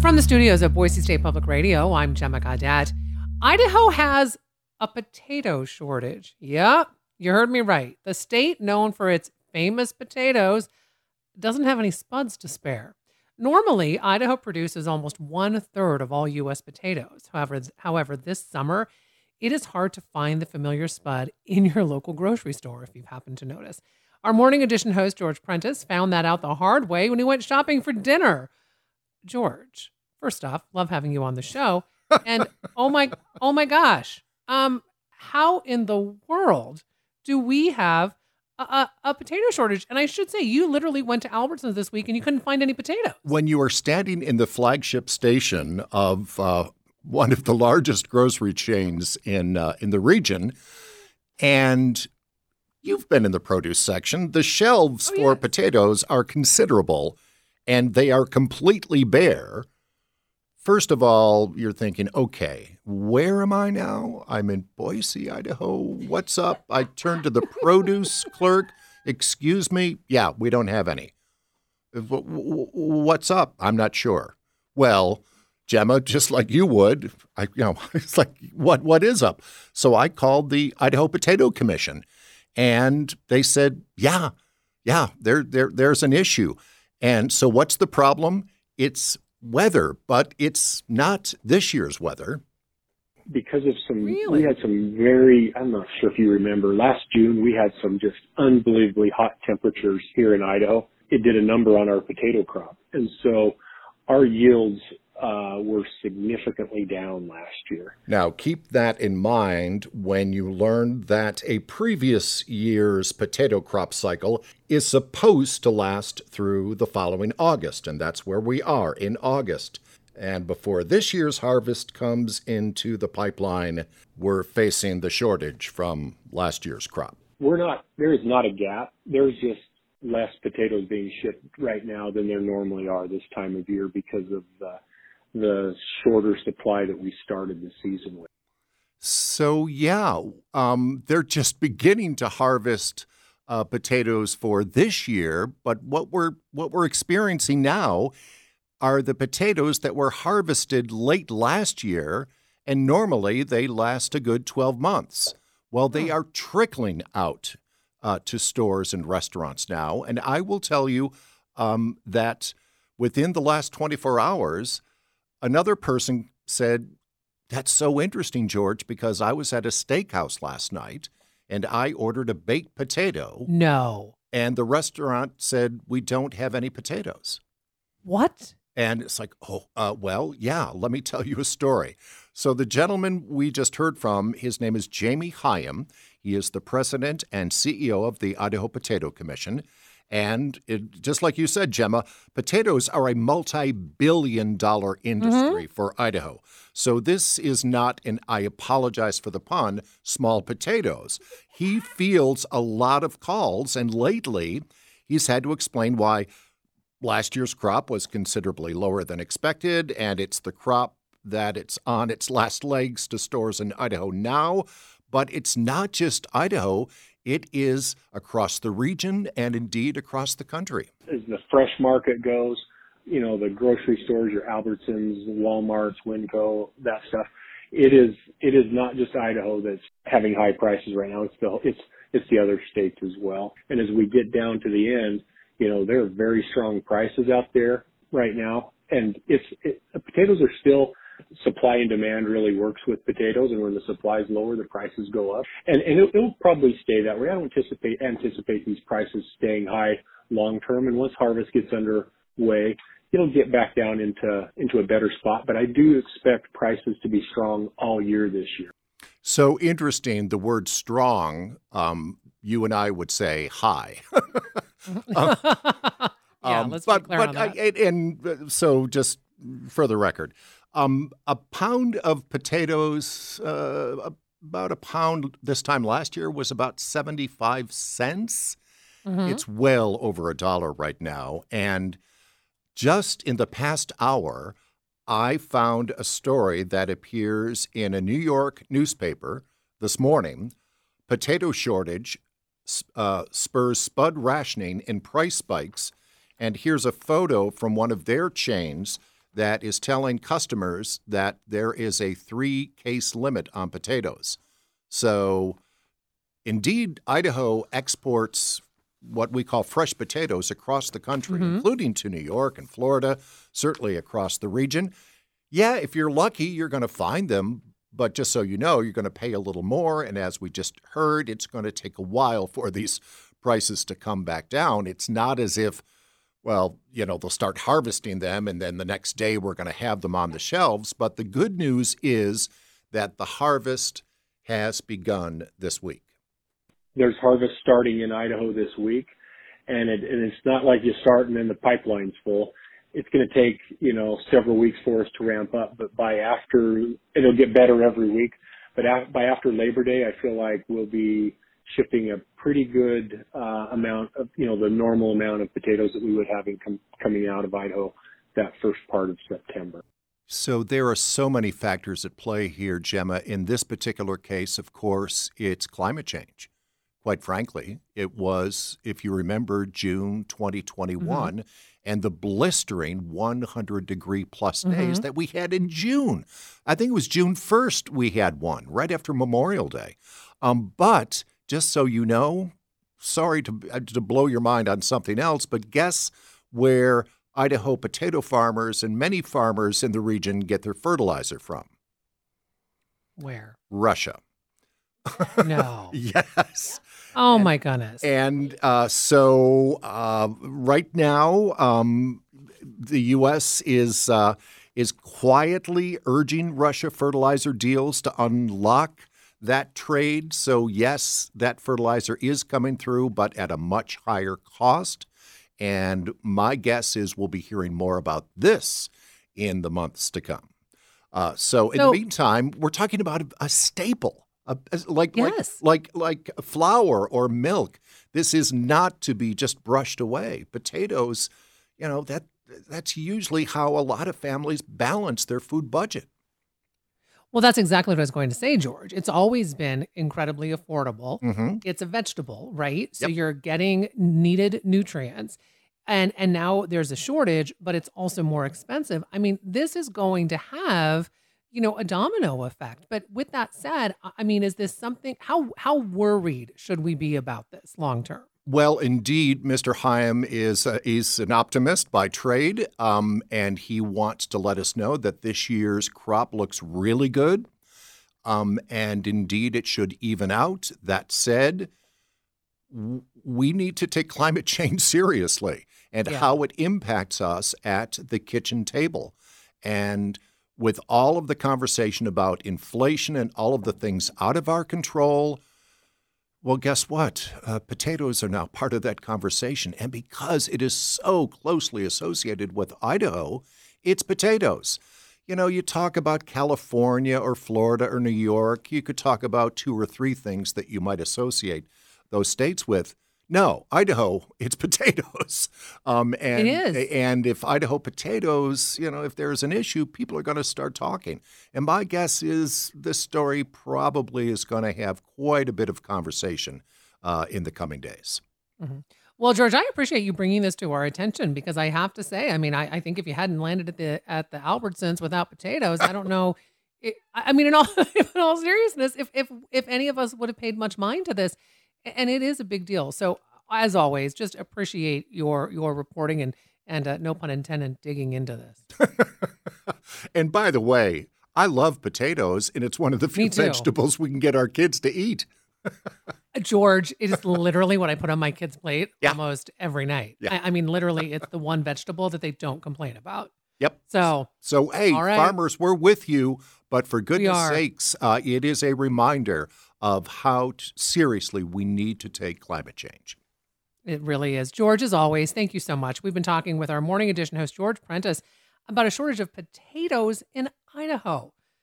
From the studios of Boise State Public Radio, I'm Gemma Gaudette. Idaho has a potato shortage. Yep, you heard me right. The state, known for its famous potatoes, doesn't have any spuds to spare. Normally, Idaho produces almost 1/3 of all U.S. potatoes. However, this summer, it is hard to find the familiar spud in your local grocery store, if you've happened to notice. Our Morning Edition host, George Prentice, found that out the hard way when he went shopping for dinner. George, first off, love having you on the show. And oh my gosh, how in the world do we have a potato shortage? And I should say, you literally went to Albertsons this week and you couldn't find any potatoes. When you are standing in the flagship station of one of the largest grocery chains in the region, and you've been in the produce section, the shelves for potatoes are considerable, and they are completely bare. First of all, you're thinking, okay, where am I now? I'm in Boise, Idaho. What's up? I turn to the produce clerk. Excuse me. Yeah, we don't have any. What's up? I'm not sure. Well, Gemma, just like you would, it's like, what is up? So I called the Idaho Potato Commission, and they said, yeah, there's an issue. And so what's the problem? It's weather, but it's not this year's weather. Because of we had some I'm not sure if you remember, last June we had some just unbelievably hot temperatures here in Idaho. It did a number on our potato crop. And so our yields were significantly down last year. Now, keep that in mind when you learn that a previous year's potato crop cycle is supposed to last through the following August, and that's where we are in August. And before this year's harvest comes into the pipeline, we're facing the shortage from last year's crop. There is not a gap. There's just less potatoes being shipped right now than there normally are this time of year because of the shorter supply that we started the season with. So, they're just beginning to harvest potatoes for this year, but what we're experiencing now are the potatoes that were harvested late last year, and normally they last a good 12 months. Well, they are trickling out to stores and restaurants now, and I will tell you that within the last 24 hours, another person said, "That's so interesting, George, because I was at a steakhouse last night and I ordered a baked potato." No. And the restaurant said, "We don't have any potatoes." What? And it's like, let me tell you a story. So the gentleman we just heard from, his name is Jamie Hyam. He is the president and CEO of the Idaho Potato Commission. And just like you said, Gemma, potatoes are a multi-billion-dollar industry for Idaho. So this is not an, I apologize for the pun, small potatoes. He fields a lot of calls, and lately he's had to explain why last year's crop was considerably lower than expected, and it's the crop that it's on its last legs to stores in Idaho now. But it's not just Idaho. It is across the region and indeed across the country. As the fresh market goes, the grocery stores, your Albertsons, Walmarts, Winco, that stuff, it is not just Idaho that's having high prices right now. It's the other states as well. And as we get down to the end, there are very strong prices out there right now. And potatoes are still, supply and demand really works with potatoes, and when the supply is lower, the prices go up. And it'll probably stay that way. I don't anticipate these prices staying high long term. And once harvest gets underway, it'll get back down into a better spot. But I do expect prices to be strong all year this year. So interesting, the word strong, you and I would say high. Let's be clear on that. So just for the record, a pound of potatoes, about a pound this time last year was about 75 cents. It's well over $1 right now. And just in the past hour, I found a story that appears in a New York newspaper this morning. Potato shortage spurs spud rationing and price spikes. And here's a photo from one of their chains that is telling customers that there is a 3-case limit on potatoes. So, indeed, Idaho exports what we call fresh potatoes across the country, including to New York and Florida, certainly across the region. Yeah, if you're lucky, you're going to find them. But just so you know, you're going to pay a little more. And as we just heard, it's going to take a while for these prices to come back down. It's not as if, well, they'll start harvesting them and then the next day we're going to have them on the shelves. But the good news is that the harvest has begun this week. There's harvest starting in Idaho this week, and it's not like you start and then the pipeline's full. It's going to take, several weeks for us to ramp up, but it'll get better every week. But by after Labor Day, I feel like we'll be shipping a pretty good amount of, the normal amount of potatoes that we would have coming out of Idaho that first part of September. So there are so many factors at play here, Gemma. In this particular case, of course, it's climate change. Quite frankly, it was, if you remember, June 2021 and the blistering 100-degree plus days that we had in June. I think it was June 1st we had one, right after Memorial Day. But just so you know, sorry to blow your mind on something else, but guess where Idaho potato farmers and many farmers in the region get their fertilizer from? Where? Russia. No. Yes. Oh, my goodness. And so right now, the U.S. is quietly urging Russia fertilizer deals to unlock that trade. So, yes, that fertilizer is coming through, but at a much higher cost. And my guess is we'll be hearing more about this in the months to come. So in the meantime, we're talking about a staple. Like flour or milk. This is not to be just brushed away. Potatoes, that's usually how a lot of families balance their food budget. Well, that's exactly what I was going to say, George. It's always been incredibly affordable. It's a vegetable, right? So you're getting needed nutrients. And now there's a shortage, but it's also more expensive. I mean, this is going to have a domino effect. But with that said, I mean, is this something, how worried should we be about this long term? Well, indeed, Mr. Hyam is an optimist by trade, and he wants to let us know that this year's crop looks really good, and indeed it should even out. That said, we need to take climate change seriously and how it impacts us at the kitchen table. And with all of the conversation about inflation and all of the things out of our control, well, guess what? Potatoes are now part of that conversation. And because it is so closely associated with Idaho, it's potatoes. You talk about California or Florida or New York, you could talk about 2 or 3 things that you might associate those states with. No, Idaho, it's potatoes. It is. And if Idaho potatoes, if there's an issue, people are going to start talking. And my guess is this story probably is going to have quite a bit of conversation in the coming days. Well, George, I appreciate you bringing this to our attention because I have to say, I mean, I think if you hadn't landed at the Albertsons without potatoes, I don't know. In all seriousness, if any of us would have paid much mind to this. And it is a big deal. So, as always, just appreciate your reporting and no pun intended, digging into this. And by the way, I love potatoes, and it's one of the few vegetables we can get our kids to eat. George, it is literally what I put on my kids' plate almost every night. Yeah. I mean, literally, it's the one vegetable that they don't complain about. Yep. So hey, farmers, we're with you. But for goodness sakes, it is a reminder of how seriously we need to take climate change. It really is. George, as always, thank you so much. We've been talking with our Morning Edition host, George Prentice, about a shortage of potatoes in Idaho.